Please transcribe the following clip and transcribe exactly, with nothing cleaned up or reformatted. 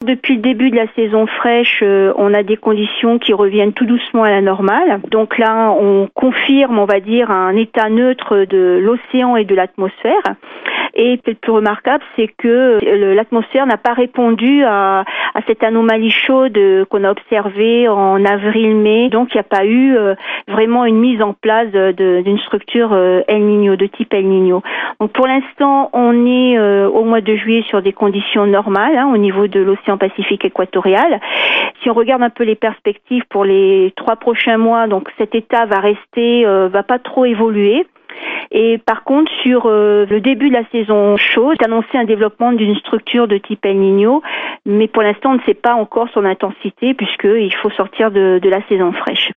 Depuis le début de la saison fraîche, euh, on a des conditions qui reviennent tout doucement à la normale. Donc là, on confirme, on va dire, un état neutre de l'océan et de l'atmosphère. Et le plus remarquable, c'est que l'atmosphère n'a pas répondu à, à cette anomalie chaude qu'on a observée en avril-mai. Donc, il n'y a pas eu euh, vraiment une mise en place de, d'une structure euh, El Niño, de type El Niño. Donc, pour l'instant, on est euh, au mois de juillet sur des conditions normales hein, au niveau de l'océan Pacifique équatorial. Si on regarde un peu les perspectives pour les trois prochains mois, donc cet état va rester, euh, va pas trop évoluer. Et par contre, sur euh, le début de la saison chaude, c'est annoncé un développement d'une structure de type El Niño, mais pour l'instant, on ne sait pas encore son intensité puisqu'il faut sortir de, de la saison fraîche.